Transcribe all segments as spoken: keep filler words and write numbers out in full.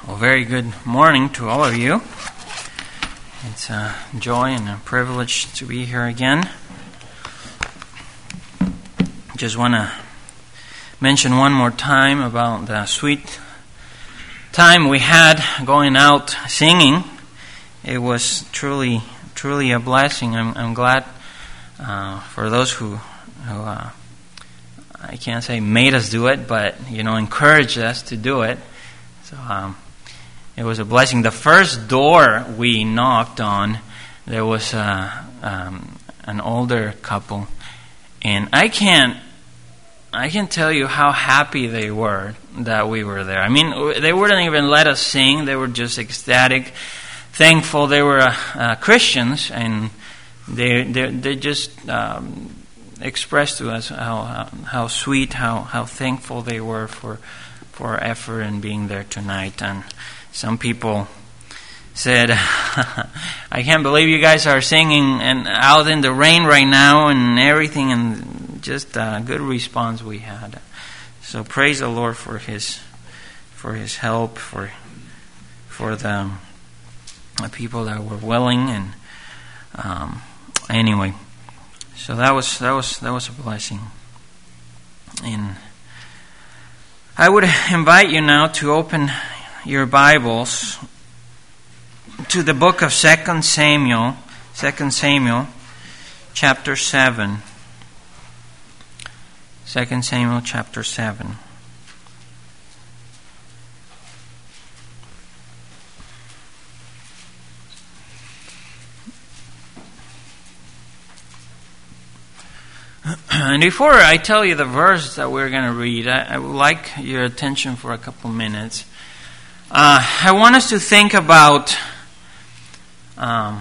Well, very good morning to all of you. It's a joy and a privilege to be here again. Just want to mention one more time about the sweet time we had going out singing. It was truly, truly a blessing. I'm, I'm glad uh, for those who, who uh, I can't say made us do it, but you know, encouraged us to do it. So um, it was a blessing. The first door we knocked on, there was a, um, an older couple, and I can't, I can tell you how happy they were that we were there. I mean, they wouldn't even let us sing. They were just ecstatic, thankful. They were uh, uh, Christians, and they they, they just um, expressed to us how, how how sweet, how how thankful they were for for our effort in being there tonight. And some people said, I can't believe you guys are singing and out in the rain right now and everything, and just a good response we had. So praise the Lord for his for his help, for for the, the people that were willing, and um, anyway, so that was that was that was a blessing. And I would invite you now to open your Bibles to the book of Second Samuel, Second Samuel, chapter seven. Second Samuel, chapter seven. And before I tell you the verse that we're going to read, I, I would like your attention for a couple minutes. Uh, I want us to think about um,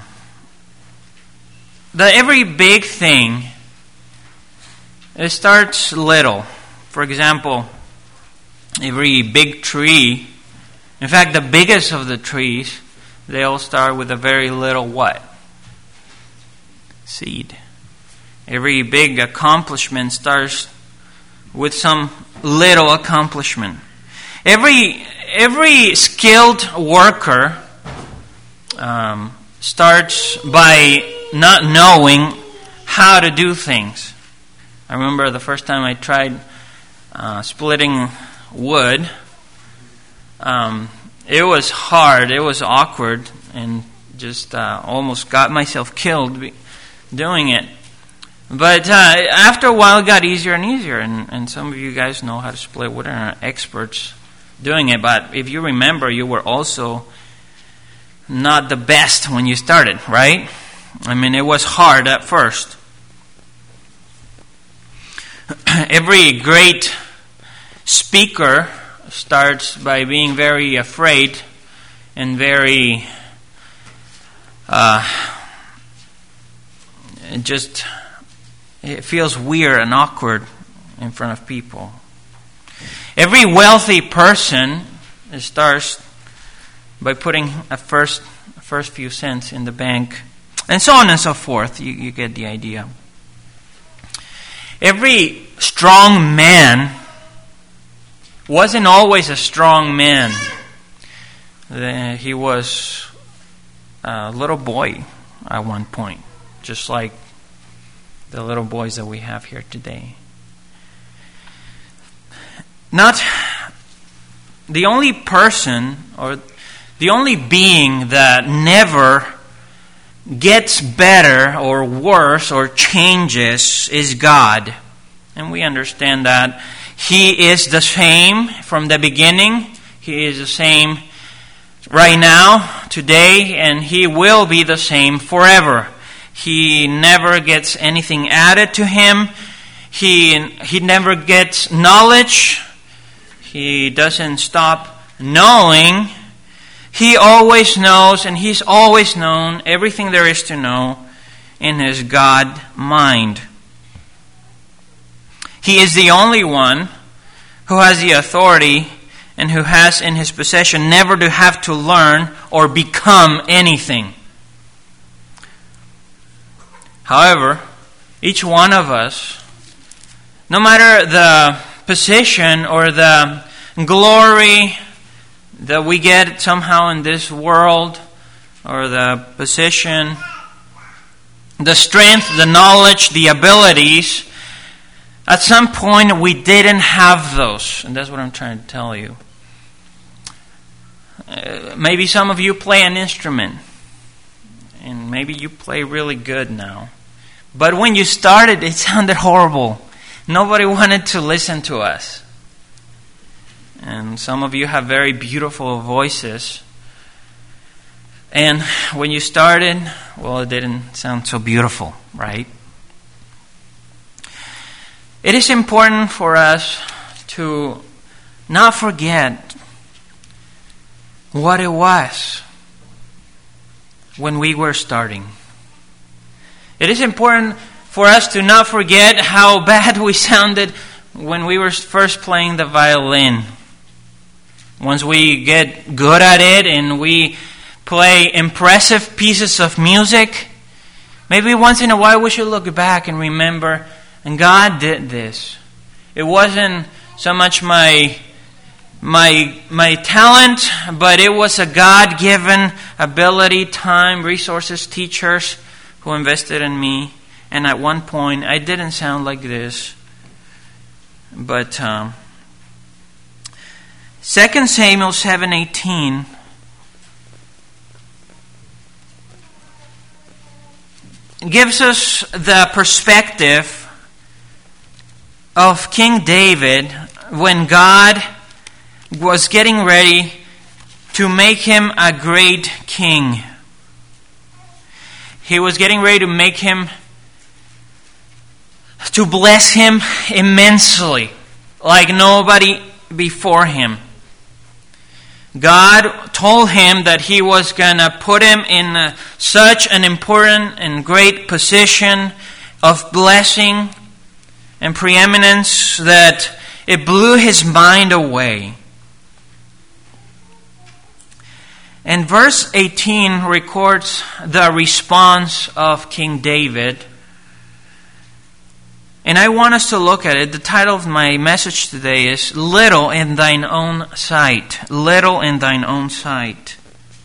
that every big thing, it starts little. For example, every big tree, in fact, the biggest of the trees, they all start with a very little what? Seed. Every big accomplishment starts with some little accomplishment. Every every skilled worker um, starts by not knowing how to do things. I remember the first time I tried uh, splitting wood. Um, it was hard. It was awkward, and just uh, almost got myself killed doing it. But uh, after a while, it got easier and easier, and, and some of you guys know how to split wood and are experts doing it. But if you remember, you were also not the best when you started, right? I mean, it was hard at first. Every great speaker starts by being very afraid and very uh, just... It feels weird and awkward in front of people. Every wealthy person starts by putting a first a first few cents in the bank, and so on and so forth. You, you get the idea. Every strong man wasn't always a strong man. He was a little boy at one point, just like the little boys that we have here today. Not the only person or the only being that never gets better or worse or changes is God. And we understand that He is the same from the beginning. He is the same right now, today, and He will be the same forever. He never gets anything added to Him. He he never gets knowledge. He doesn't stop knowing. He always knows, and He's always known everything there is to know in His God mind. He is the only one who has the authority and who has in His possession never to have to learn or become anything. However, each one of us, no matter the position or the glory, that we get somehow in this world, or the position, the strength, the knowledge, the abilities, at some point we didn't have those. And that's what I'm trying to tell you. Uh, maybe some of you play an instrument. And maybe you play really good now. But when you started, it sounded horrible. Nobody wanted to listen to us. And some of you have very beautiful voices. And when you started, well, it didn't sound so beautiful, right? It is important for us to not forget what it was when we were starting. It is important for us to not forget how bad we sounded when we were first playing the violin. Once we get good at it and we play impressive pieces of music, maybe once in a while we should look back and remember, and God did this. It wasn't so much my my my talent, but it was a God-given ability, time, resources, teachers who invested in me. And at one point, I didn't sound like this. But um, Second Samuel seven eighteen gives us the perspective of King David when God was getting ready to make him a great king. He was getting ready to make him, to bless him immensely, like nobody before him. God told him that He was going to put him in a, such an important and great position of blessing and preeminence that it blew his mind away. And verse eighteen records the response of King David. And I want us to look at it. The title of my message today is Little in Thine Own Sight. Little in Thine Own Sight.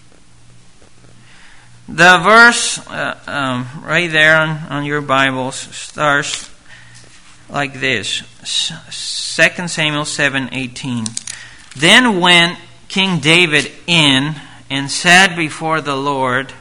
The verse uh, um, right there on, on your Bibles starts like this. Second Samuel seven eighteen. Then went King David in and sat before the Lord.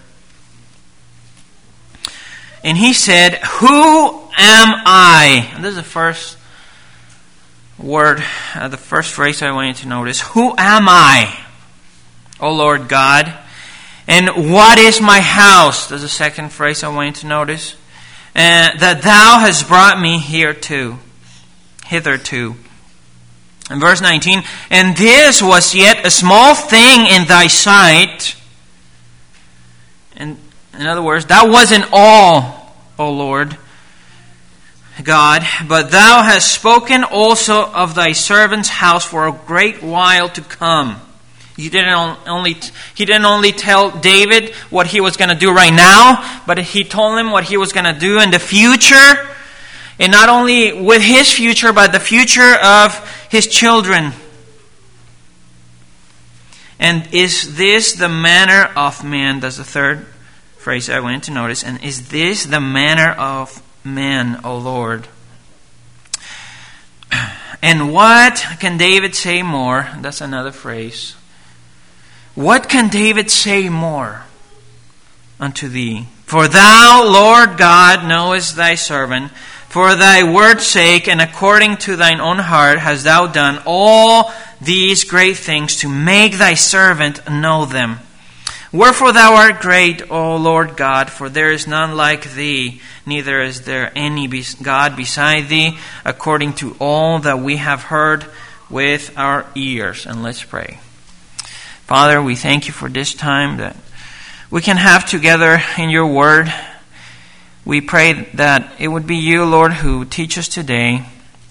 And he said, Who am I? And this is the first word, uh, the first phrase I want you to notice. Who am I, O Lord God? And what is my house? That's the second phrase I want you to notice. Uh, that thou hast brought me here to, hitherto. In verse nineteen, and this was yet a small thing in thy sight. And in other words, that wasn't all, O Lord God, but thou hast spoken also of thy servant's house for a great while to come. He didn't only he didn't only tell David what he was going to do right now, but he told him what he was going to do in the future. And not only with his future, but the future of his children. And is this the manner of man? That's the third phrase I want to notice. And is this the manner of man, O Lord? And what can David say more? That's another phrase. What can David say more unto thee? For thou, Lord God, knowest thy servant. For thy word's sake, and according to thine own heart, hast thou done all these great things to make thy servant know them. Wherefore thou art great, O Lord God, for there is none like thee, neither is there any God beside thee, according to all that we have heard with our ears. And let's pray. Father, we thank you for this time that we can have together in your word. We pray that it would be you, Lord, who teach us today,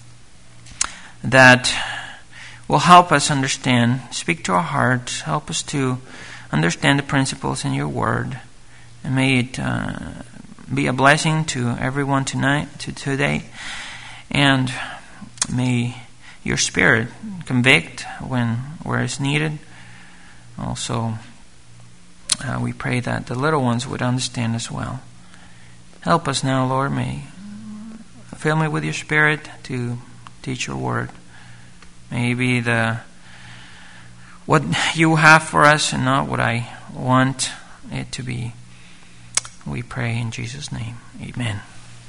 that will help us understand, speak to our hearts, help us to understand the principles in your word, and may it uh, be a blessing to everyone tonight, to today, and may your Spirit convict when where it's needed, Also, uh, we pray that the little ones would understand as well. Help us now, Lord. May fill me with your Spirit to teach your word. May it be the what you have for us and not what I want it to be. We pray in Jesus' name. Amen.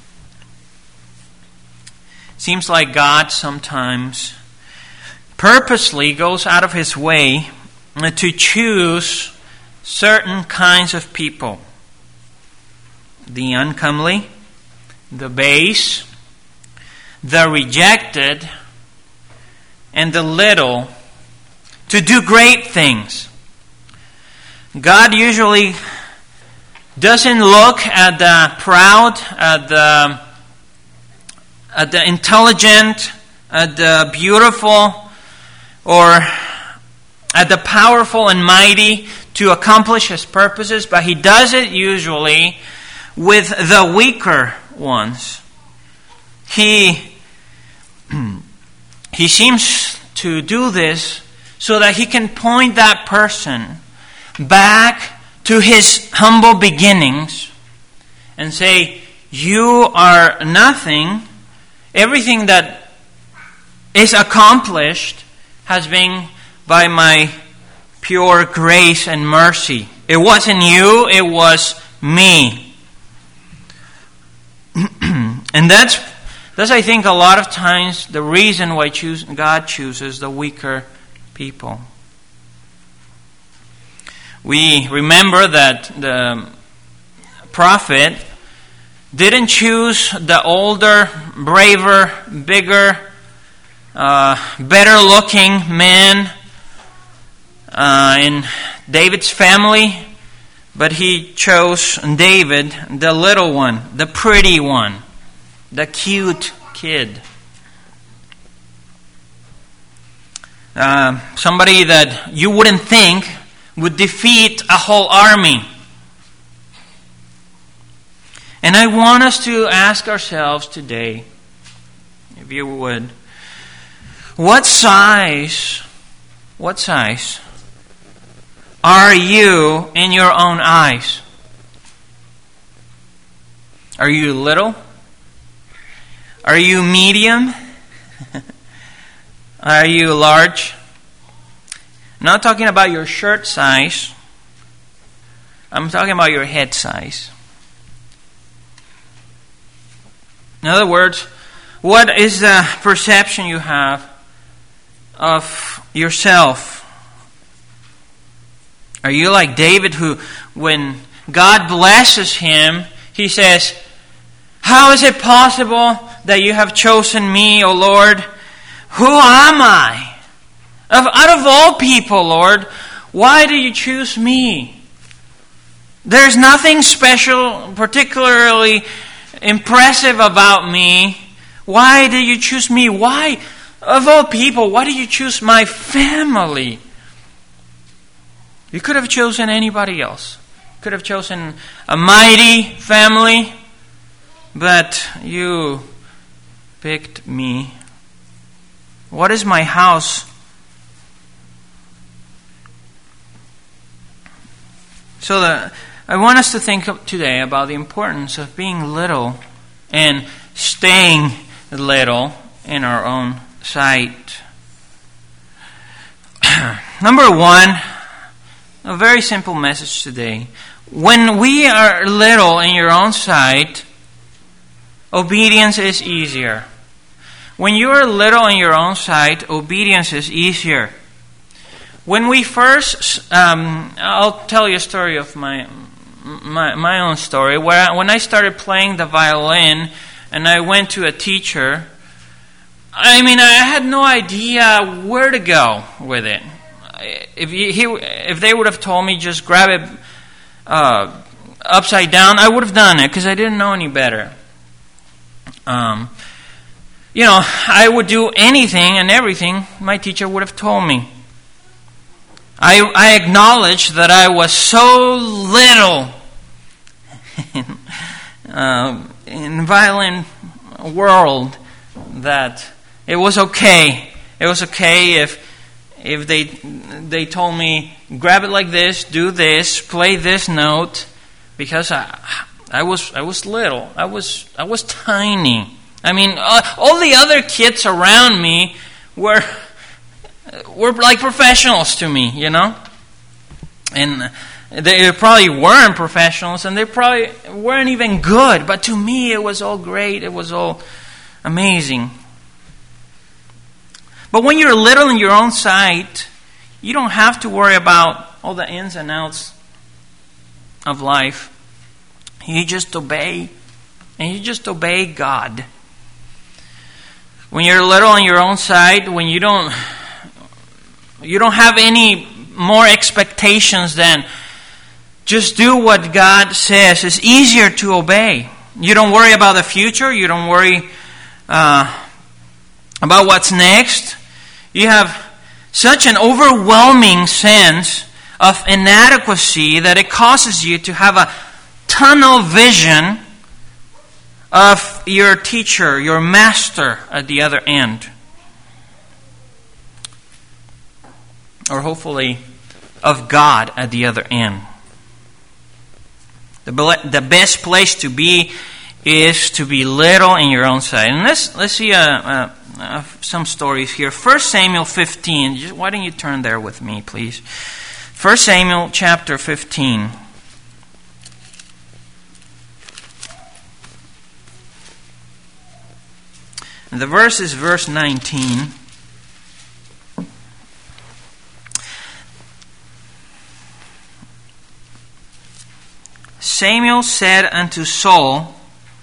Seems like God sometimes purposely goes out of His way to choose certain kinds of people. The uncomely, the base, the rejected, and the little to do great things. God usually doesn't look at the proud, at the, at the intelligent, at the beautiful, or at the powerful and mighty to accomplish His purposes, but He does it usually with the weaker ones. He, he seems to do this so that He can point that person back to his humble beginnings and say, you are nothing. Everything that is accomplished has been by my pure grace and mercy. It wasn't you, it was me. And that's, that's, I think, a lot of times the reason why choose, God chooses the weaker people. We remember that the prophet didn't choose the older, braver, bigger, uh, better-looking man uh, in David's family, but he chose David, the little one, the pretty one, the cute kid. Uh, somebody that you wouldn't think would defeat a whole army. And I want us to ask ourselves today, if you would, what size, what size are you in your own eyes? Are you little? Are you medium? Are you large? I'm not talking about your shirt size. I'm talking about your head size. In other words, what is the perception you have of yourself? Are you like David, who, when God blesses him, he says, how is it possible that you have chosen me, O Lord? Who am I? Of, out of all people, Lord, why do you choose me? There's nothing special, particularly impressive about me. Why did you choose me? Why, of all people, why did you choose my family? You could have chosen anybody else. You could have chosen a mighty family, but you picked me. What is my house? So the, I want us to think today about the importance of being little and staying little in our own sight. Number one, a very simple message today. When we are little in your own sight, obedience is easier. When you are little in your own sight, obedience is easier. When we first, um, I'll tell you a story of my my, my own story. Where I, when I started playing the violin and I went to a teacher, I mean, I had no idea where to go with it. If you, he, if they would have told me just grab it uh, upside down, I would have done it because I didn't know any better. Um, you know, I would do anything and everything my teacher would have told me. I, I acknowledged that I was so little uh, in the violin world that it was okay. It was okay if if they they told me, grab it like this, do this, play this note, because I I was I was little, I was I was tiny. I mean, uh, all the other kids around me were were like professionals to me, you know, and they probably weren't professionals, and they probably weren't even good. But to me, it was all great. It was all amazing. But when you're little in your own sight, you don't have to worry about all the ins and outs of life. You just obey, and you just obey God. When you're little in your own sight, when you don't, you don't have any more expectations than just do what God says, it's easier to obey. You don't worry about the future. You don't worry uh, about what's next. You have such an overwhelming sense of inadequacy that it causes you to have a tunnel vision of your teacher, your master at the other end. Or hopefully of God at the other end. The, the best place to be is to be little in your own sight. And let's let's see uh, uh, uh, some stories here. First Samuel fifteen. Just, why don't you turn there with me, please? First Samuel chapter fifteen. And the verse is verse nineteen. Samuel said unto Saul,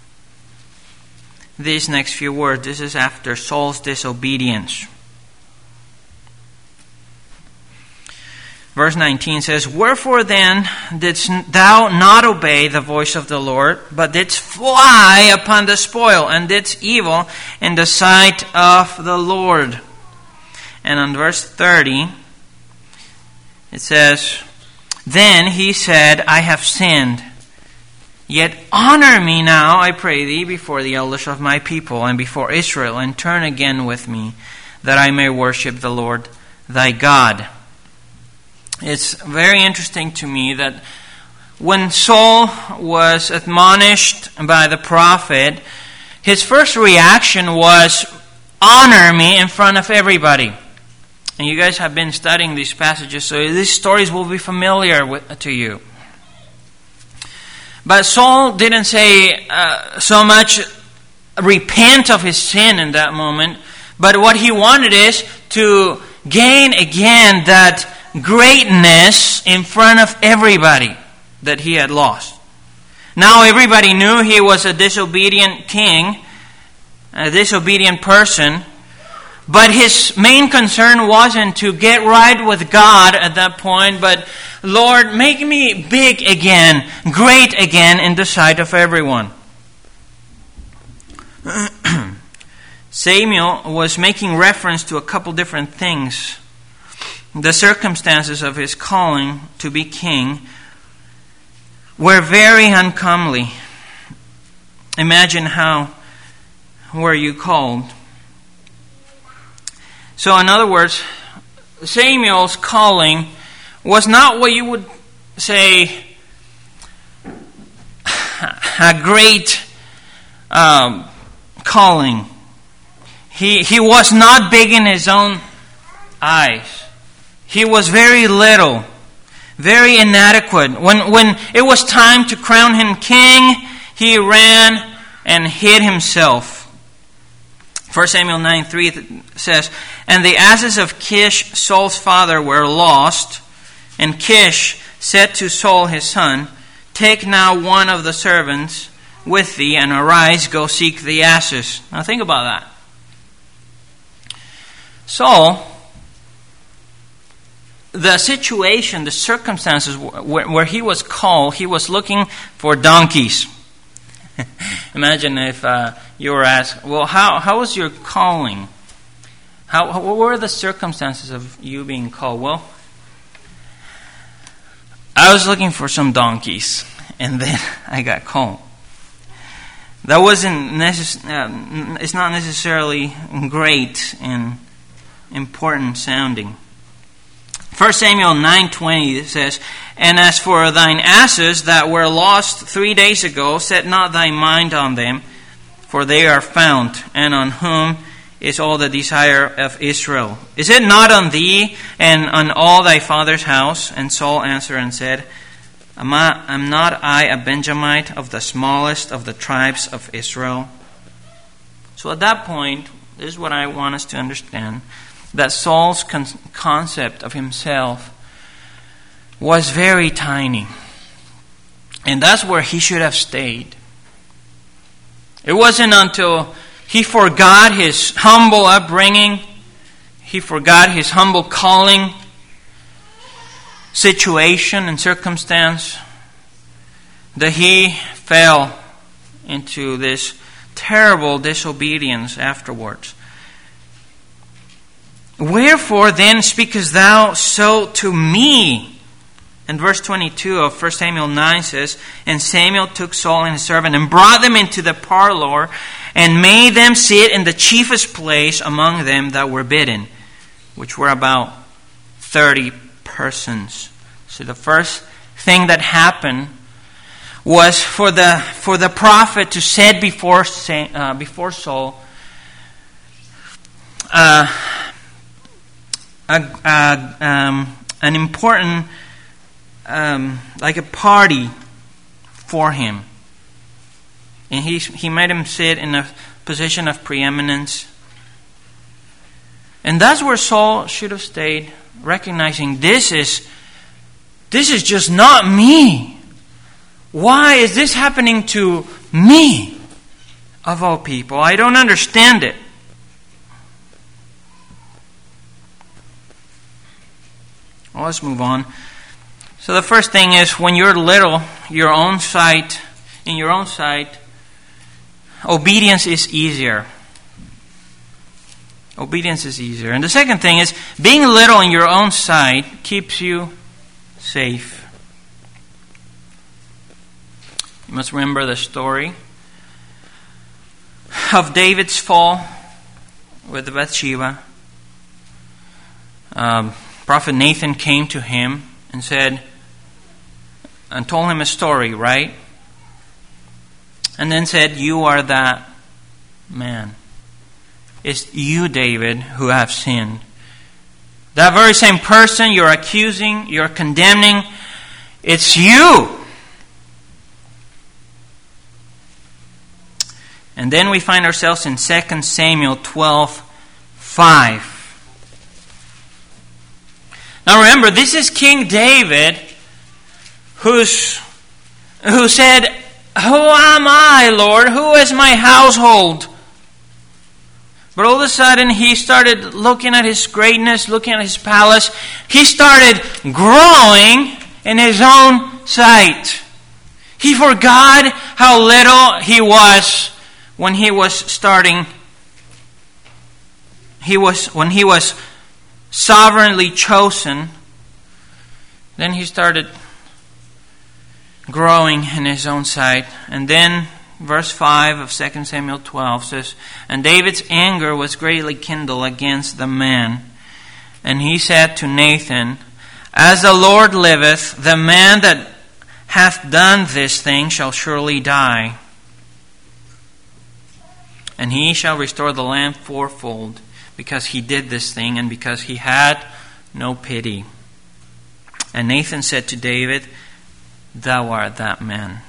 these next few words, this is after Saul's disobedience. Verse nineteen says, Wherefore then didst thou not obey the voice of the Lord, but didst fly upon the spoil, and didst evil in the sight of the Lord? And on verse thirty, it says, Then he said, I have sinned. Yet honor me now, I pray thee, before the elders of my people, and before Israel, and turn again with me, that I may worship the Lord thy God. It's very interesting to me that when Saul was admonished by the prophet, his first reaction was, honor me in front of everybody. And you guys have been studying these passages, so these stories will be familiar with, to you. But Saul didn't say uh, so much repent of his sin in that moment, but what he wanted is to gain again that greatness in front of everybody that he had lost. Now everybody knew he was a disobedient king, a disobedient person, but his main concern wasn't to get right with God at that point, but Lord, make me big again, great again in the sight of everyone. Samuel was making reference to a couple different things. The circumstances of his calling to be king were very uncomely. Imagine how were you called? So in other words, Samuel's calling was not what you would say a great um, calling. He he was not big in his own eyes. He was very little, very inadequate. When when it was time to crown him king, he ran and hid himself. First Samuel nine three says, And the asses of Kish, Saul's father, were lost. And Kish said to Saul his son, Take now one of the servants with thee, and arise, go seek the asses. Now think about that. Saul, the situation, the circumstances where, where he was called, he was looking for donkeys. Imagine if uh, you were asked, well, how how was your calling? How, how what were the circumstances of you being called? Well, I was looking for some donkeys, and then I got called. That wasn't necess- uh, it's not necessarily great and important sounding. First Samuel nine twenty says, "And as for thine asses that were lost three days ago, set not thy mind on them, for they are found, and on whom is all the desire of Israel. Is it not on thee and on all thy father's house?" And Saul answered and said, Am, I, am not I a Benjamite of the smallest of the tribes of Israel? So at that point, this is what I want us to understand, that Saul's con- concept of himself was very tiny. And that's where he should have stayed. It wasn't until he forgot his humble upbringing, he forgot his humble calling, situation and circumstance, that he fell into this terrible disobedience afterwards. "Wherefore then speakest thou so to me?" And verse twenty-two of First Samuel nine says, "And Samuel took Saul and his servant and brought them into the parlor and made them sit in the chiefest place among them that were bidden," which were about thirty persons. So the first thing that happened was for the for the prophet to set before uh, before Saul uh, a, a, um, an important um, like a party for him, and he he made him sit in a position of preeminence, and that's where Saul should have stayed, recognizing this is this is just not me. Why is this happening to me, of all people? I don't understand it. Well, let's move on. So the first thing is, when you're little, your own sight, in your own sight, obedience is easier. Obedience is easier. And the second thing is, being little in your own sight keeps you safe. You must remember the story of David's fall with Bathsheba. Um, Prophet Nathan came to him and said, and told him a story, right? And then said, "You are that man. It's you, David, who have sinned." That very same person you're accusing, you're condemning, it's you. And then we find ourselves in Second Samuel twelve five. Now remember, this is King David who's, who said, "Who am I, Lord? Who is my household?" But all of a sudden, he started looking at his greatness, looking at his palace. He started growing in his own sight. He forgot how little he was when he was starting. He was when he was sovereignly chosen. Then he started growing in his own sight. And then verse five of Second Samuel twelve says, "And David's anger was greatly kindled against the man. And he said to Nathan, As the Lord liveth, the man that hath done this thing shall surely die. And he shall restore the land fourfold, because he did this thing, and because he had no pity. And Nathan said to David, Thou art that man.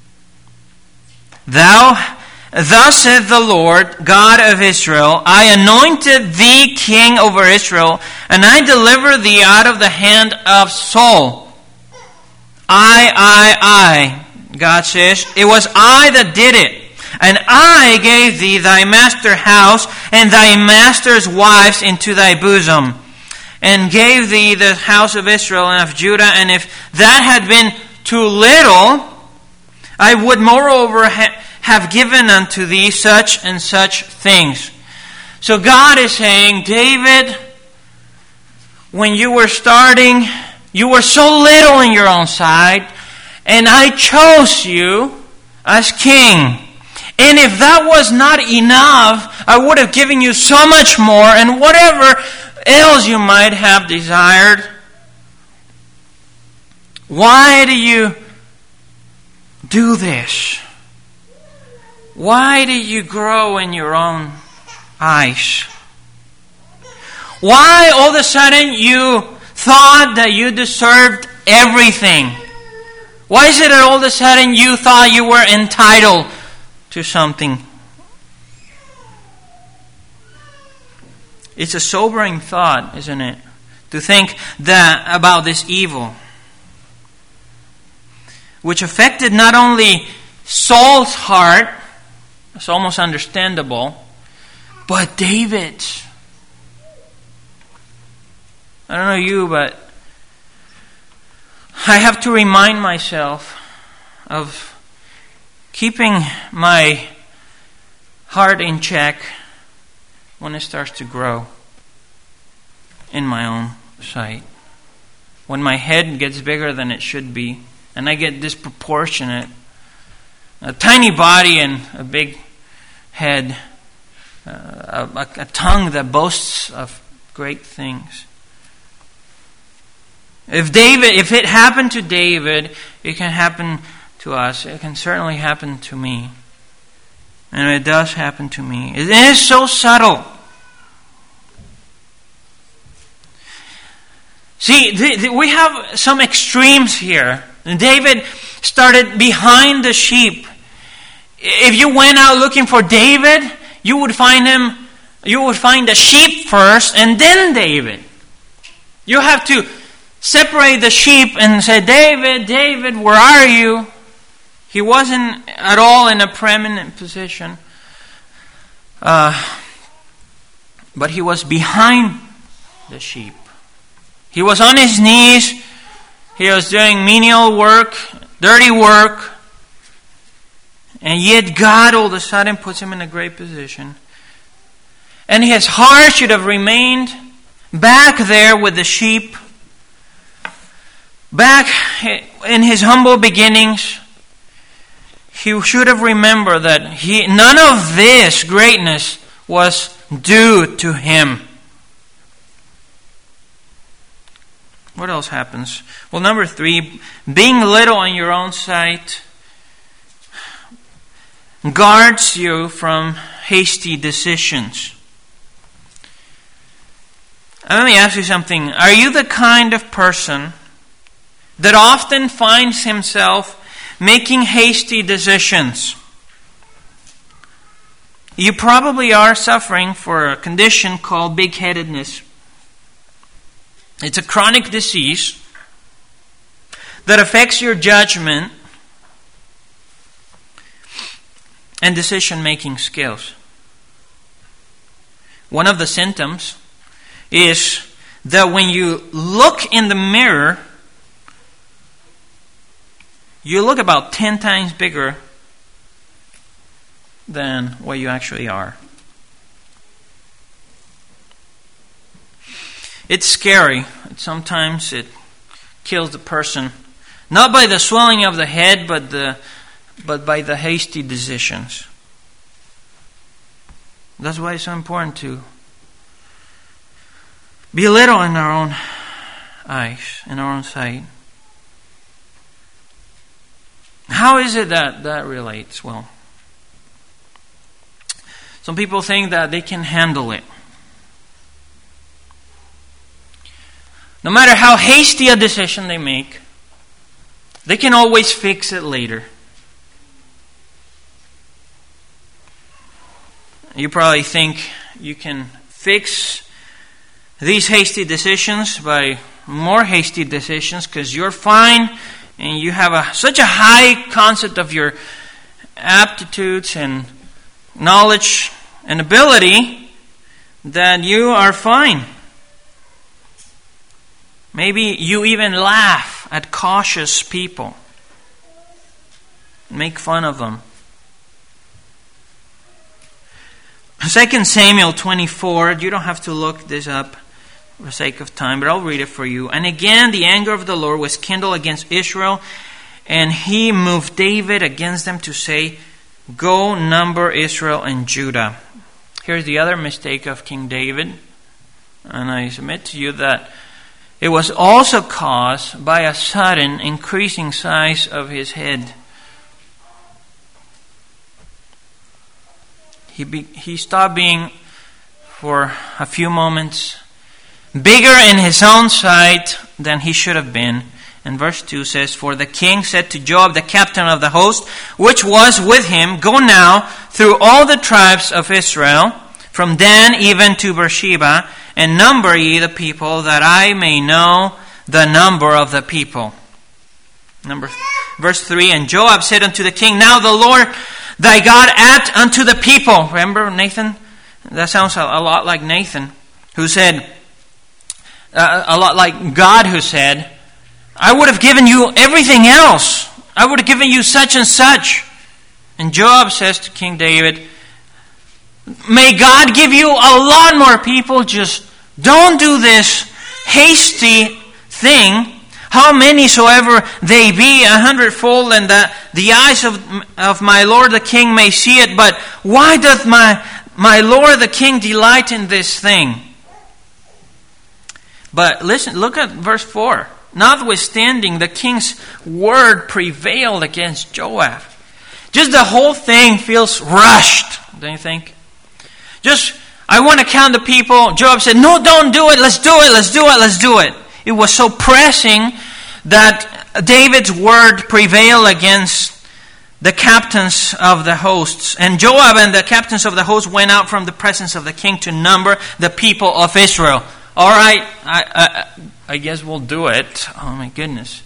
Thou, thus saith the Lord, God of Israel, I anointed thee king over Israel, and I delivered thee out of the hand of Saul. I, I, I, God says, it was I that did it. And I gave thee thy master's house and thy master's wives into thy bosom, and gave thee the house of Israel and of Judah. And if that had been too little, I would moreover ha- have given unto thee such and such things. So God is saying, David, when you were starting, you were so little in your own sight, and I chose you as king. And if that was not enough, I would have given you so much more, and whatever else you might have desired, Why do you do this? Why do you grow in your own eyes? Why all of a sudden you thought that you deserved everything? Why is it that all of a sudden you thought you were entitled to something? It's a sobering thought, isn't it? To think that about this evil, which affected not only Saul's heart, it's almost understandable, but David's. I don't know you, but I have to remind myself of keeping my heart in check when it starts to grow in my own sight. When my head gets bigger than it should be, and I get disproportionate, a tiny body and a big head, uh, a, a tongue that boasts of great things. If David, if it happened to David, it can happen to us. It can certainly happen to me. And it does happen to me. It is so subtle. See, th- th- we have some extremes here. David started behind the sheep. If you went out looking for David, you would find him, you would find the sheep first and then David. You have to separate the sheep and say, David, David, where are you? He wasn't at all in a preeminent position. Uh, but he was behind the sheep. He was on his knees. He was doing menial work, dirty work. And yet God all of a sudden puts him in a great position. And his heart should have remained back there with the sheep. Back in his humble beginnings, he should have remembered that he none of this greatness was due to him. What else happens? Well, number three, being little in your own sight guards you from hasty decisions. Let me ask you something. Are you the kind of person that often finds himself making hasty decisions? You probably are suffering for a condition called big-headedness. It's a chronic disease that affects your judgment and decision-making skills. One of the symptoms is that when you look in the mirror, you look about ten times bigger than what you actually are. It's scary. Sometimes it kills the person, not by the swelling of the head, but the but by the hasty decisions. That's why it's so important to be little in our own eyes, in our own sight. How is it that that relates? Well, some people think that they can handle it. No matter how hasty a decision they make, they can always fix it later. You probably think you can fix these hasty decisions by more hasty decisions because you're fine and you have a, such a high concept of your aptitudes and knowledge and ability that you are fine. Maybe you even laugh at cautious people, make fun of them. Second Samuel twenty-four, you don't have to look this up for the sake of time, but I'll read it for you. And again, the anger of the Lord was kindled against Israel, and he moved David against them to say, "Go number Israel and Judah." Here's the other mistake of King David, and I submit to you that it was also caused by a sudden increasing size of his head. He be, he stopped being, for a few moments, bigger in his own sight than he should have been. And verse two says, "For the king said to Joab, the captain of the host, which was with him, Go now through all the tribes of Israel, from Dan even to Beersheba, and number ye the people, that I may know the number of the people." Number verse three, "And Joab said unto the king, Now the Lord thy God add unto the people." Remember Nathan? That sounds a, a lot like Nathan, who said, uh, a lot like God who said, "I would have given you everything else. I would have given you such and such." And Joab says to King David, "May God give you a lot more people. Just don't do this hasty thing. How many soever they be, a hundredfold, and that the eyes of, of my lord the king may see it. But why doth my, my lord the king delight in this thing?" But listen, look at verse four. "Notwithstanding, the king's word prevailed against Joab." Just the whole thing feels rushed, don't you think? Just, I want to count the people. Joab said, "No, don't do it. Let's do it. Let's do it. Let's do it." It was so pressing that David's word prevailed against the captains of the hosts. And Joab and the captains of the hosts went out from the presence of the king to number the people of Israel. All right, I, I, I guess we'll do it. Oh my goodness.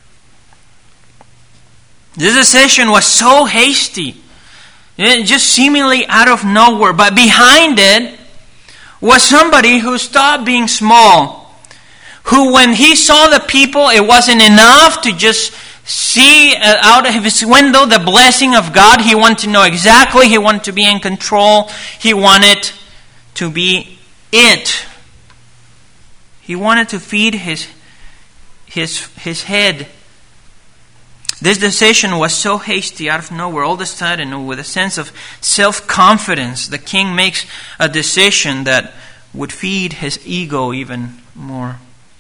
This decision was so hasty. It just seemingly out of nowhere. But behind it was somebody who stopped being small. Who, when he saw the people, it wasn't enough to just see out of his window the blessing of God. He wanted to know exactly. He wanted to be in control. He wanted to be it. He wanted to feed his, his, his head. This decision was so hasty out of nowhere. All of a sudden, with a sense of self-confidence, the king makes a decision that would feed his ego even more.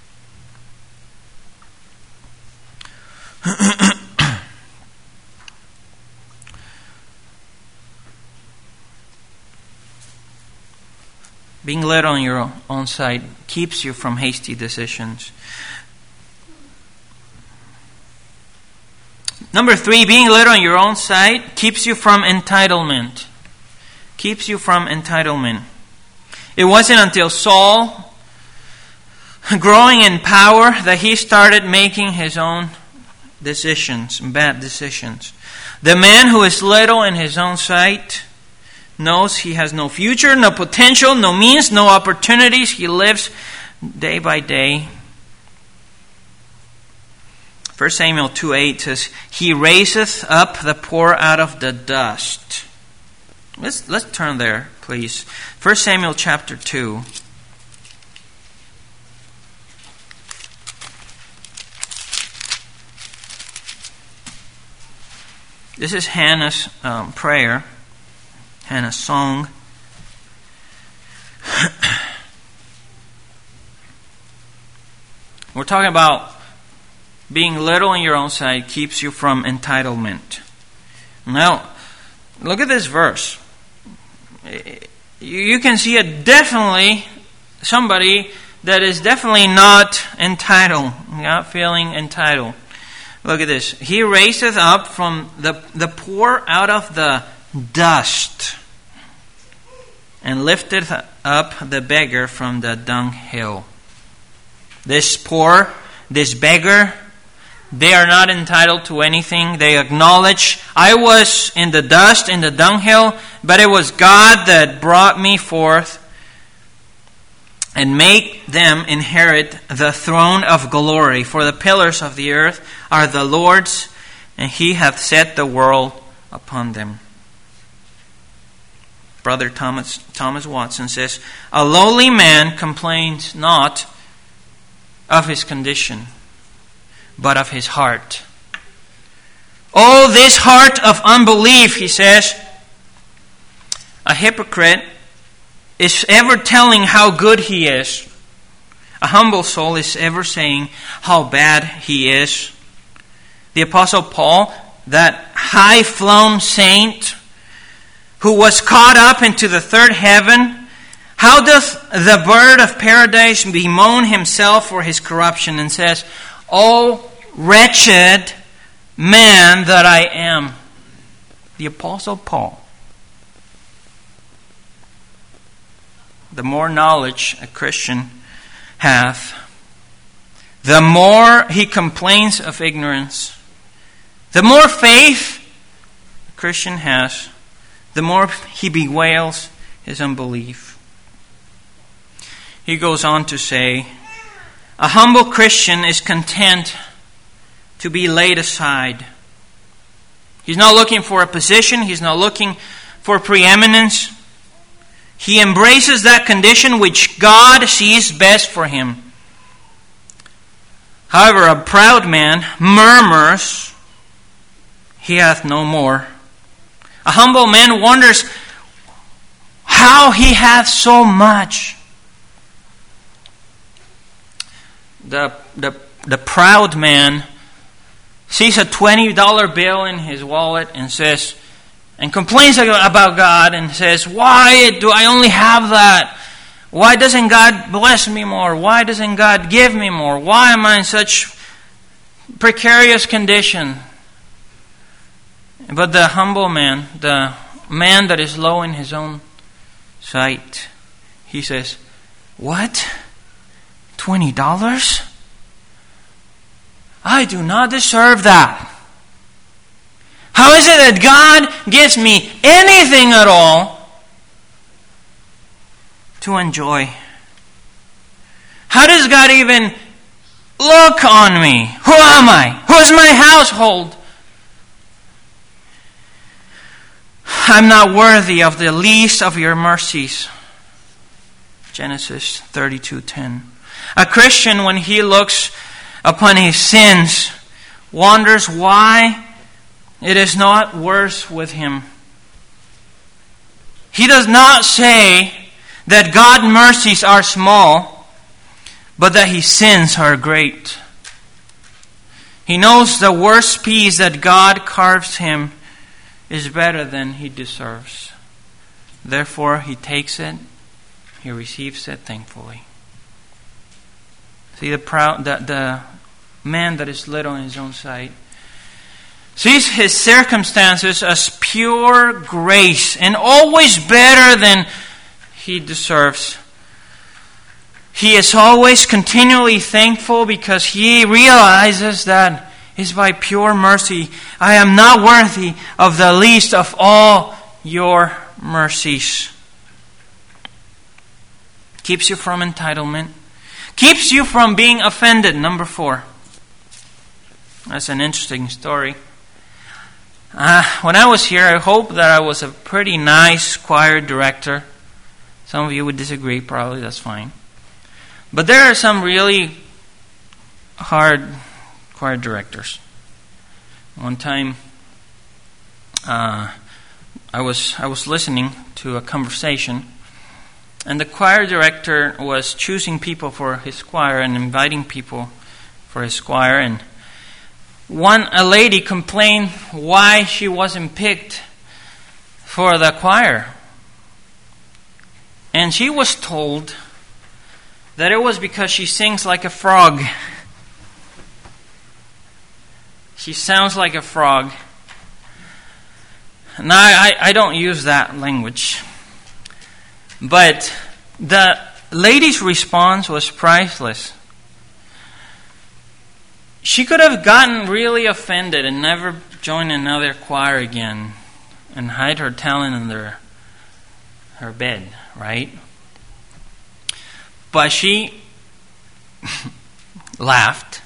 Being led on your own side keeps you from hasty decisions. Number three, being led on your own side keeps you from entitlement. Keeps you from entitlement. It wasn't until Saul, growing in power, that he started making his own decisions, bad decisions. The man who is little in his own sight knows he has no future, no potential, no means, no opportunities. He lives day by day. First Samuel two eight says, "He raiseth up the poor out of the dust." Let's let's turn there, please. First Samuel chapter two. This is Hannah's um, prayer, Hannah's song. We're talking about being little in your own sight keeps you from entitlement. Now, look at this verse. You can see it definitely somebody that is definitely not entitled, not feeling entitled. Look at this. He raiseth up from the, the poor out of the dust, and lifteth up the beggar from the dunghill. This poor, this beggar, they are not entitled to anything. They acknowledge, I was in the dust, in the dunghill, but it was God that brought me forth and make them inherit the throne of glory. For the pillars of the earth are the Lord's, and He hath set the world upon them. Brother Thomas Thomas Watson says, "A lowly man complains not of his condition, but of his heart. Oh, this heart of unbelief," he says. A hypocrite is ever telling how good he is, A humble soul is ever saying how bad he is. The Apostle Paul, that high-flown saint who was caught up into the third heaven, how doth the bird of paradise bemoan himself for his corruption and says, "O wretched man that I am." The Apostle Paul. The more knowledge a Christian hath, the more he complains of ignorance. The more faith a Christian has, the more he bewails his unbelief. He goes on to say, a humble Christian is content to be laid aside. He's not looking for a position. He's not looking for preeminence. He embraces that condition which God sees best for him. However, a proud man murmurs, "He hath no more." A humble man wonders how he hath so much. The, the, the proud man sees a twenty dollar bill in his wallet and says, and complains about God and says, "Why do I only have that? Why doesn't God bless me more? Why doesn't God give me more? Why am I in such precarious condition?" But the humble man, the man that is low in his own sight, he says, "What? twenty dollars? I do not deserve that. How is it that God gives me anything at all to enjoy? How does God even look on me? Who am I? Who is my household? I'm not worthy of the least of your mercies." Genesis thirty-two ten. A Christian, when he looks upon his sins, wonders why it is not worse with him. He does not say that God's mercies are small, but that his sins are great. He knows the worst piece that God carves him is better than he deserves. Therefore, he takes it, he receives it thankfully. See, the proud, the, the man that is little in his own sight sees his circumstances as pure grace and always better than he deserves. He is always continually thankful because he realizes that it's by pure mercy. I am not worthy of the least of all your mercies. Keeps you from entitlement. Keeps you from being offended. Number four. That's an interesting story. Uh, when I was here, I hope that I was a pretty nice choir director. Some of you would disagree, probably, that's fine. But there are some really hard choir directors. One time, uh, I was I was listening to a conversation, and the choir director was choosing people for his choir and inviting people for his choir, and One, a lady complained why she wasn't picked for the choir. And she was told that it was because she sings like a frog. She sounds like a frog. Now, I, I don't use that language. But the lady's response was priceless. She could have gotten really offended and never joined another choir again and hide her talent under her bed, right? But she laughed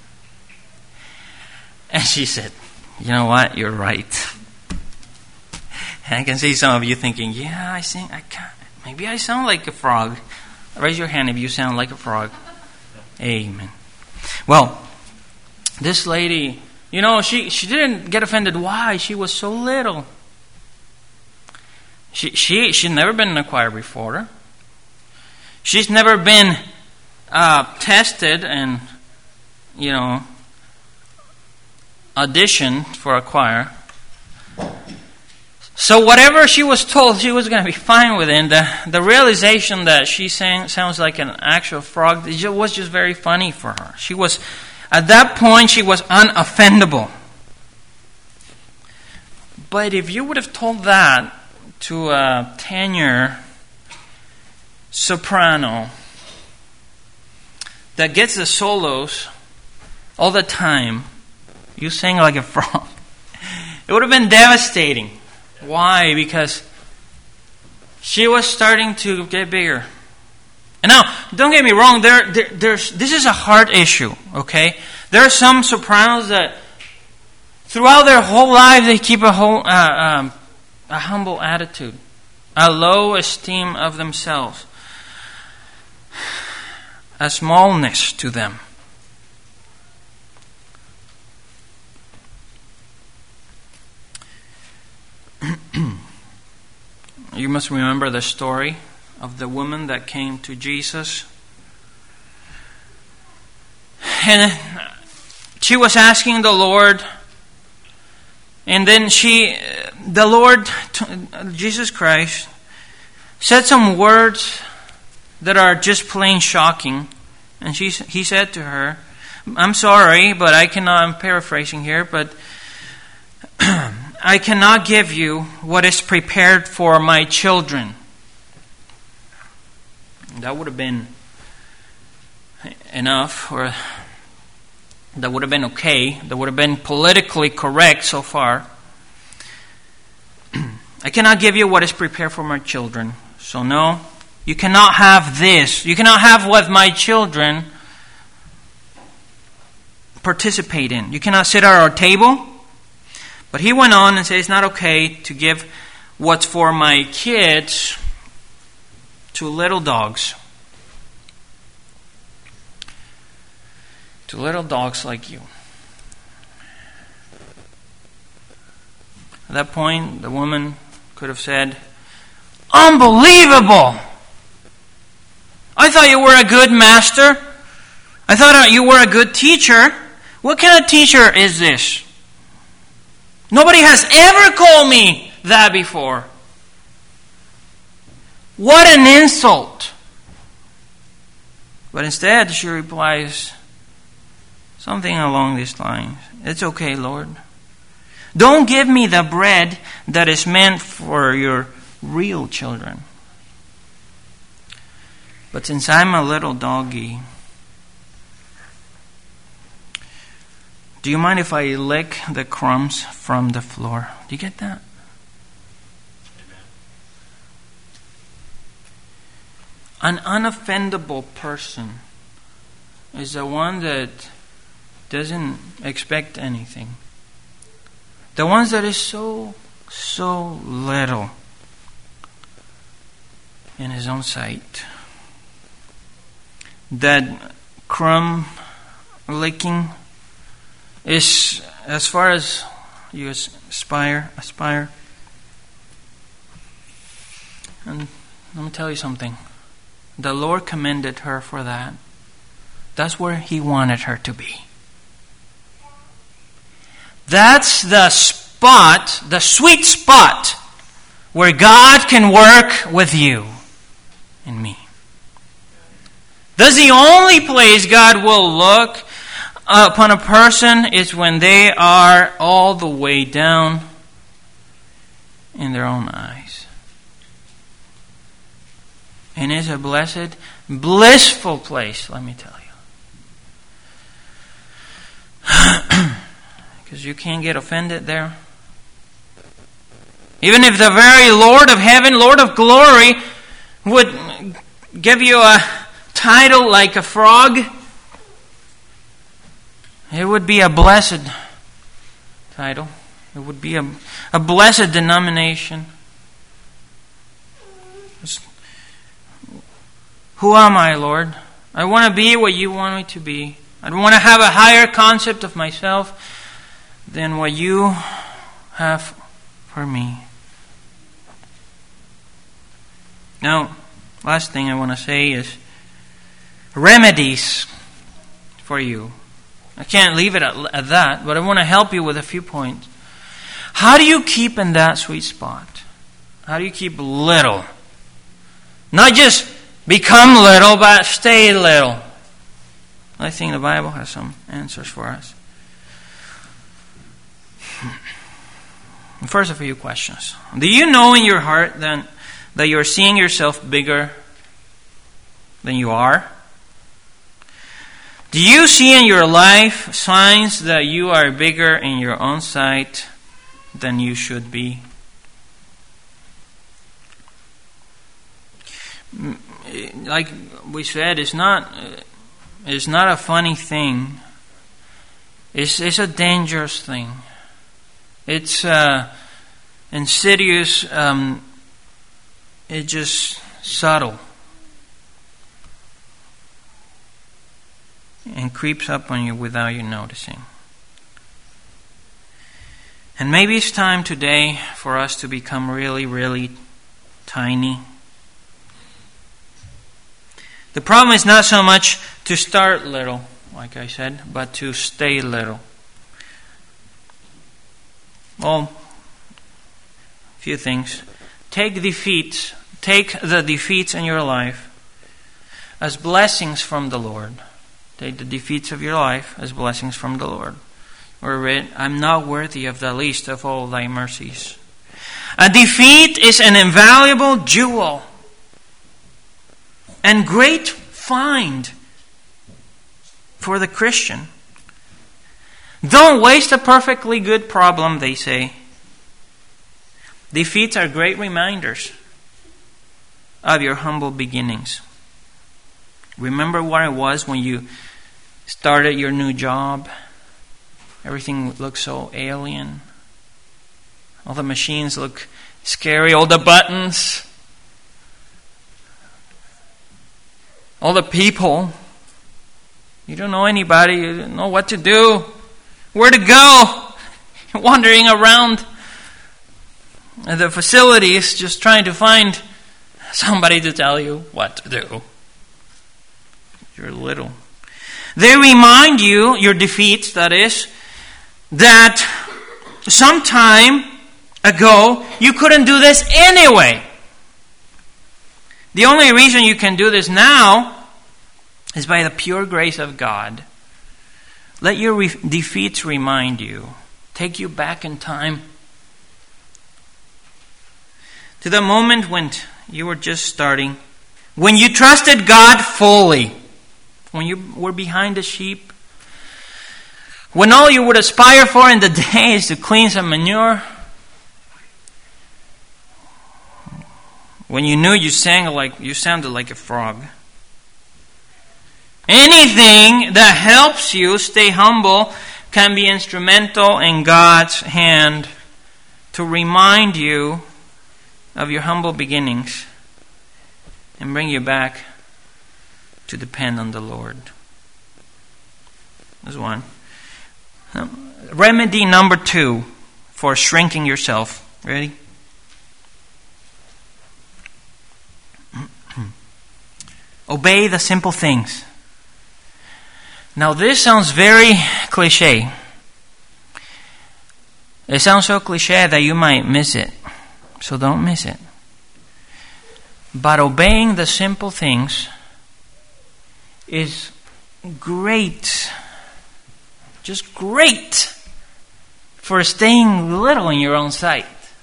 and she said, "You know what? You're right." And I can see some of you thinking, "Yeah, I sing. I can't. Maybe I sound like a frog." Raise your hand if you sound like a frog. Amen. Well, this lady, you know, she, she didn't get offended. Why? She was so little. She she she'd never been in a choir before. She's never been uh, tested and, you know, auditioned for a choir. So whatever she was told, she was going to be fine with it. And the, the realization that she sang sounds like an actual frog, it was just very funny for her. She was, at that point, she was unoffendable. But if you would have told that to a tenor soprano that gets the solos all the time, you sing like a frog, it would have been devastating. Why? Because she was starting to get bigger. And now, don't get me wrong, there, there, there's this is a heart issue, okay? There are some sopranos that throughout their whole life they keep a whole uh, um, a humble attitude, a low esteem of themselves, a smallness to them. You must remember the story of the woman that came to Jesus. And she was asking the Lord, and then she, the Lord, Jesus Christ, said some words that are just plain shocking. And she, he said to her, I'm sorry, but I cannot, I'm paraphrasing here, but I cannot give you what is prepared for my children. That would have been enough, or that would have been okay. That would have been politically correct so far. I cannot give you what is prepared for my children. So no, you cannot have this. You cannot have what my children participate in. You cannot sit at our table. But he went on and said, it's not okay to give what's for my kids to little dogs. To little dogs like you. At that point, the woman could have said, unbelievable! I thought you were a good master. I thought you were a good teacher. What kind of teacher is this? Nobody has ever called me that before. What an insult. But instead, she replies something along these lines. It's okay, Lord. Don't give me the bread that is meant for your real children. But since I'm a little doggy, do you mind if I lick the crumbs from the floor? Do you get that? An unoffendable person is the one that doesn't expect anything. The ones that is so, so little in his own sight. That crumb licking is as far as you aspire, aspire. And let me tell you something. The Lord commended her for that. That's where He wanted her to be. That's the spot, the sweet spot, where God can work with you and me. That's the only place God will look upon a person is when they are all the way down in their own eyes. And it's a blessed, blissful place, let me tell you. Because you can't get offended there. Even if the very Lord of heaven, Lord of glory, would give you a title like a frog, it would be a blessed title. It would be a, a blessed denomination. Who am I, Lord? I want to be what you want me to be. I want to have a higher concept of myself than what you have for me. Now, last thing I want to say is remedies for you. I can't leave it at, at that, but I want to help you with a few points. How do you keep in that sweet spot? How do you keep little? Not just become little, but stay little. I think the Bible has some answers for us. First, a few questions. Do you know in your heart then that you're seeing yourself bigger than you are? Do you see in your life signs that you are bigger in your own sight than you should be? Like we said, it's not it's not a funny thing. It's it's a dangerous thing. It's uh, insidious. Um, it's just subtle and creeps up on you without you noticing. And maybe it's time today for us to become really, really tiny. The problem is not so much to start little, like I said, but to stay little. Well, a few things. Take defeats. Take the defeats in your life as blessings from the Lord. Take the defeats of your life as blessings from the Lord. Or read, I'm not worthy of the least of all thy mercies. A defeat is an invaluable jewel and great find for the Christian. Don't waste a perfectly good problem, they say. Defeats are great reminders of your humble beginnings. Remember what it was when you started your new job? Everything looks so alien. All the machines look scary. All the buttons. All the people. You don't know anybody. You don't know what to do. Where to go. You're wandering around the facilities just trying to find somebody to tell you what to do. You're little. They remind you, your defeats, that is, that some time ago you couldn't do this anyway. The only reason you can do this now is by the pure grace of God. Let your re- defeats remind you, take you back in time to the moment when you were just starting, when you trusted God fully, when you were behind the sheep, when all you would aspire for in the day is to clean some manure, when you knew you sang like you sounded like a frog. Anything that helps you stay humble can be instrumental in God's hand to remind you of your humble beginnings and bring you back to depend on the Lord. That's one. Remedy number two for shrinking yourself. Ready? Obey the simple things. Now this sounds very cliche. It sounds so cliche that you might miss it. So don't miss it. But obeying the simple things is great. Just great for staying little in your own sight.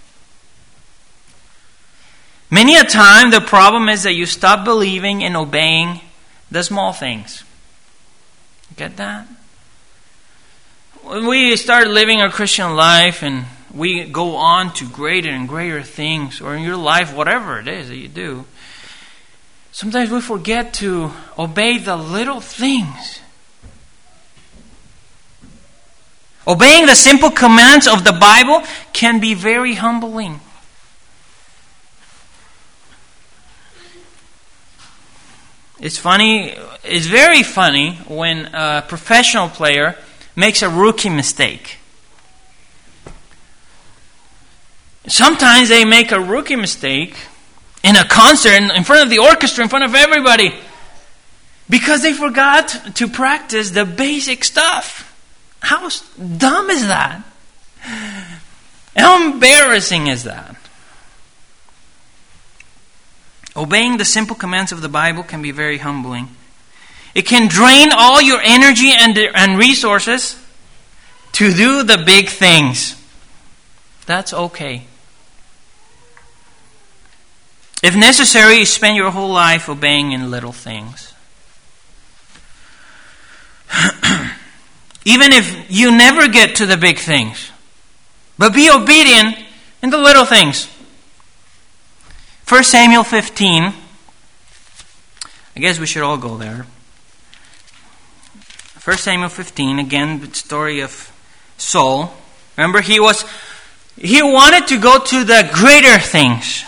Many a time the problem is that you stop believing and obeying the small things. Get that? When we start living our Christian life and we go on to greater and greater things, or in your life, whatever it is that you do, sometimes we forget to obey the little things. Obeying the simple commands of the Bible can be very humbling. It's funny, it's very funny when a professional player makes a rookie mistake. Sometimes they make a rookie mistake in a concert, in front of the orchestra, in front of everybody. Because they forgot to practice the basic stuff. How dumb is that? How embarrassing is that? Obeying the simple commands of the Bible can be very humbling. It can drain all your energy and, and resources to do the big things. That's okay. If necessary, you spend your whole life obeying in little things. Even if you never get to the big things. But be obedient in the little things. First Samuel fifteen. I guess we should all go there. First Samuel fifteen, again, the story of Saul. Remember, he was he wanted to go to the greater things.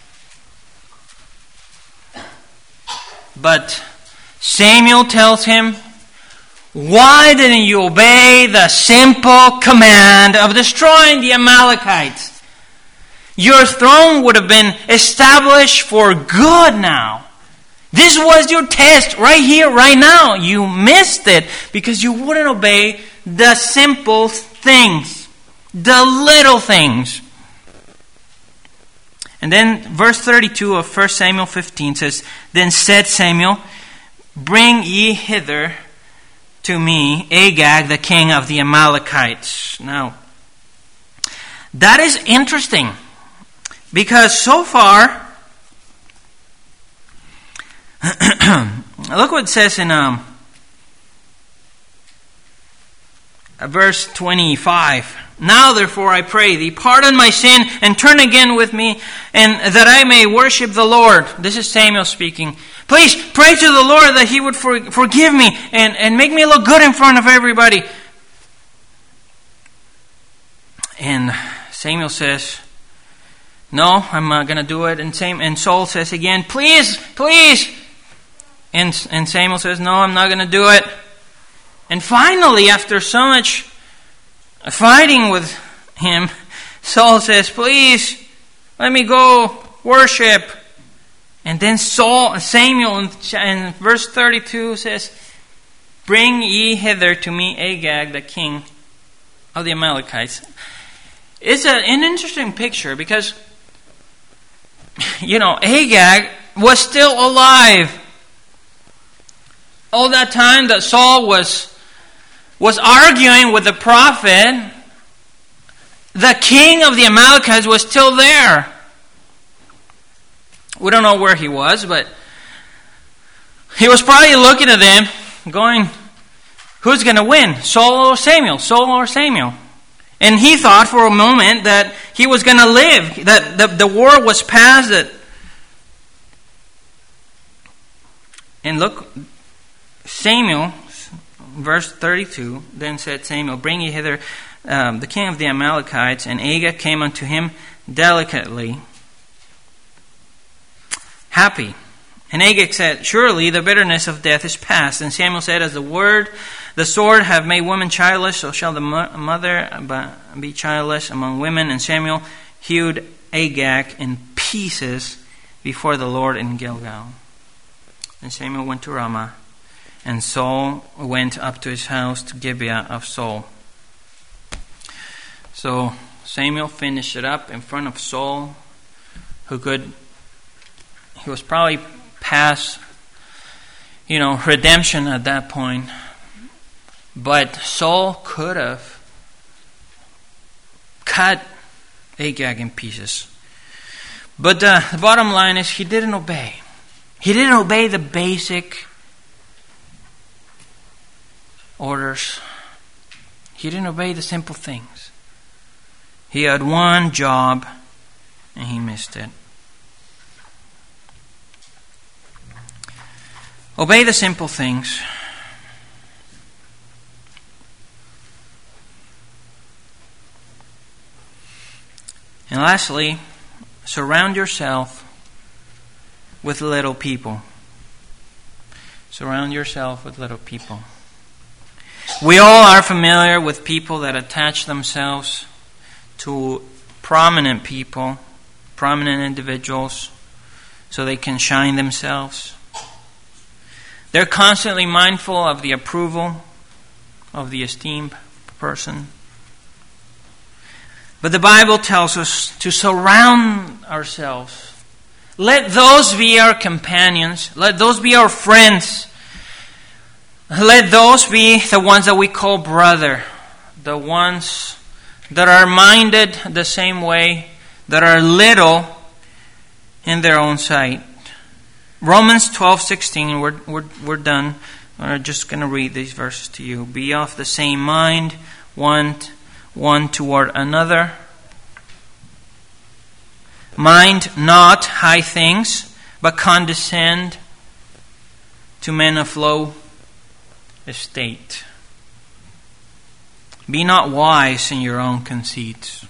But Samuel tells him, why didn't you obey the simple command of destroying the Amalekites? Your throne would have been established for good now. This was your test right here, right now. You missed it because you wouldn't obey the simple things, the little things. And then verse thirty-two of First Samuel fifteen says, then said Samuel, bring ye hither to me Agag, the king of the Amalekites. Now, that is interesting because so far, look what it says in um, verse twenty-five. Now therefore I pray thee, pardon my sin and turn again with me, and that I may worship the Lord. This is Samuel speaking. Please pray to the Lord that He would for, forgive me and, and make me look good in front of everybody. And Samuel says, no, I'm not going to do it. And, Sam, and Saul says again, please, please. And, and Samuel says, no, I'm not going to do it. And finally, after so much fighting with him, Saul says, please, let me go worship. And then Saul, Samuel in, in verse thirty-two says, bring ye hither to me Agag, the king of the Amalekites. It's a, an interesting picture because, you know, Agag was still alive. All that time that Saul was, was arguing with the prophet, the king of the Amalekites was still there. We don't know where he was, but he was probably looking at them, going, who's going to win, Saul or Samuel? Saul or Samuel? And he thought for a moment that he was going to live, that the, the war was past. That, and look, Samuel, verse thirty-two, then said Samuel, bring ye hither um, the king of the Amalekites, and Agag came unto him delicately, happy. And Agag said, surely the bitterness of death is past. And Samuel said, as the word, the sword have made women childless, so shall the mother be childless among women. And Samuel hewed Agag in pieces before the Lord in Gilgal. And Samuel went to Ramah, and Saul went up to his house to Gibeah of Saul. So Samuel finished it up in front of Saul, who could, he was probably past, you know, redemption at that point. But Saul could have cut Agag in pieces. But uh, the bottom line is he didn't obey. He didn't obey the basic orders. He didn't obey the simple things. He had one job and he missed it. Obey the simple things. And lastly, surround yourself with little people. Surround yourself with little people. We all are familiar with people that attach themselves to prominent people, prominent individuals, so they can shine themselves. They're constantly mindful of the approval of the esteemed person. But the Bible tells us to surround ourselves. Let those be our companions. Let those be our friends. Let those be the ones that we call brother. The ones that are minded the same way, that are little in their own sight. Romans twelve sixteen, we're, we're, we're done. I'm just going to read these verses to you. Be of the same mind, one, one toward another. Mind not high things, but condescend to men of low estate. Be not wise in your own conceits.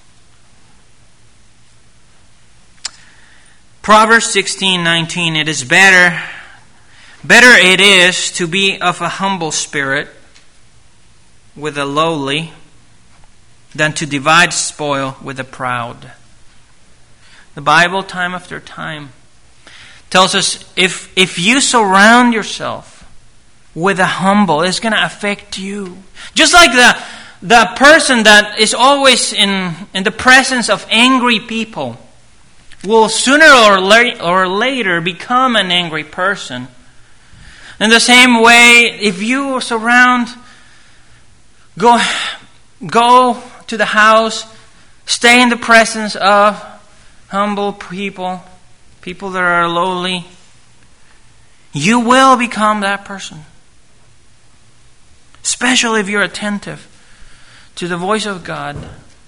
Proverbs sixteen nineteen. It is better, better it is to be of a humble spirit with the lowly than to divide spoil with the proud. The Bible, time after time, tells us if if you surround yourself with the humble, it's going to affect you. Just like the the person that is always in, in the presence of angry people will sooner or, la- or later become an angry person. In the same way, if you surround, go, go to the house, stay in the presence of humble people, people that are lowly, you will become that person. Especially if you're attentive to the voice of God.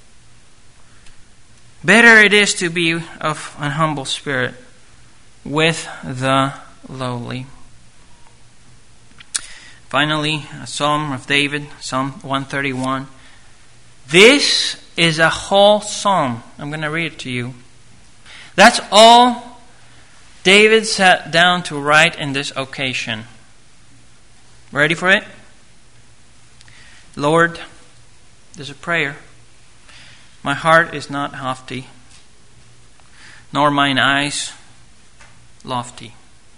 Better it is to be of an humble spirit with the lowly. Finally, a psalm of David, Psalm one thirty-one. This is a whole psalm. I'm going to read it to you. That's all David sat down to write in this occasion. Ready for it? Lord, there's a prayer. My heart is not haughty, nor mine eyes lofty.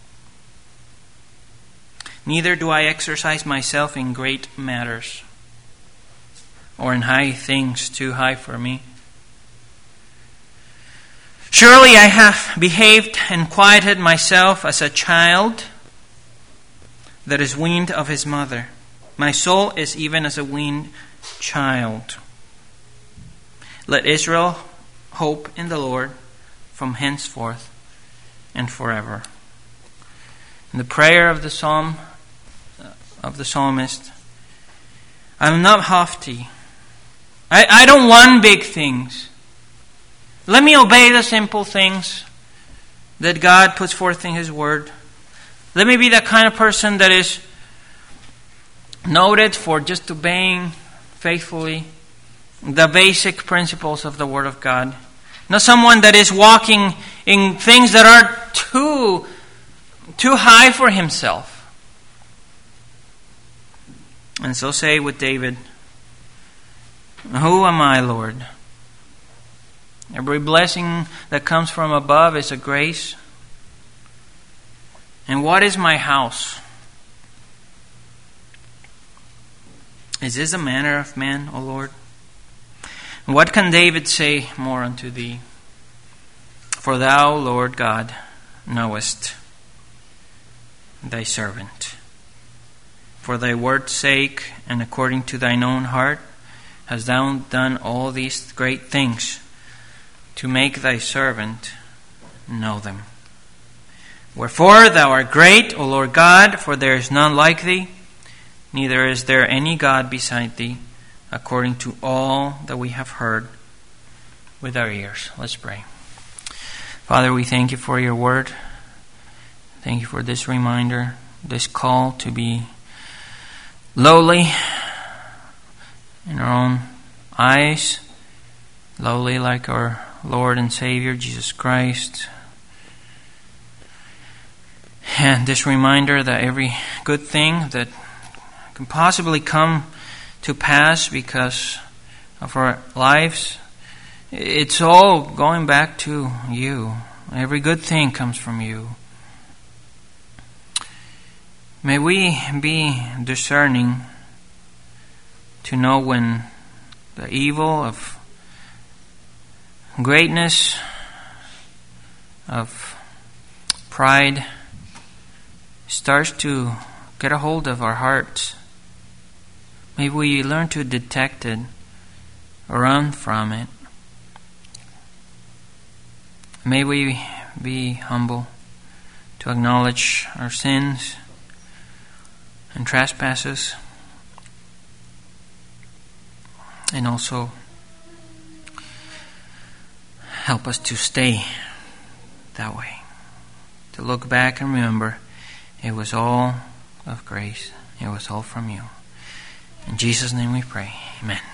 Neither do I exercise myself in great matters, or in high things too high for me. Surely I have behaved and quieted myself as a child that is weaned of his mother. My soul is even as a weaned child. Let Israel hope in the Lord from henceforth and forever. In the prayer of the psalm of the psalmist, I'm not haughty. I, I don't want big things. Let me obey the simple things that God puts forth in His Word. Let me be that kind of person that is noted for just obeying faithfully the basic principles of the Word of God. Not someone that is walking in things that are too, too high for himself. And so say with David, who am I, Lord? Every blessing that comes from above is a grace. And what is my house? Is this a manner of man, O Lord? What can David say more unto thee? For thou, Lord God, knowest thy servant. For thy word's sake, and according to thine own heart, hast thou done all these great things, to make thy servant know them. Wherefore thou art great, O Lord God, for there is none like thee, neither is there any God beside thee, according to all that we have heard with our ears. Let's pray. Father, we thank you for your word. Thank you for this reminder, this call to be lowly in our own eyes, lowly like our Lord and Savior, Jesus Christ. And this reminder that every good thing that can possibly come to pass because of our lives, it's all going back to you. Every good thing comes from you. May we be discerning to know when the evil of greatness, of pride starts to get a hold of our hearts. May we learn to detect it, run from it. May we be humble to acknowledge our sins and trespasses, and also help us to stay that way, to look back and remember it was all of grace. It was all from you. In Jesus' name we pray. Amen.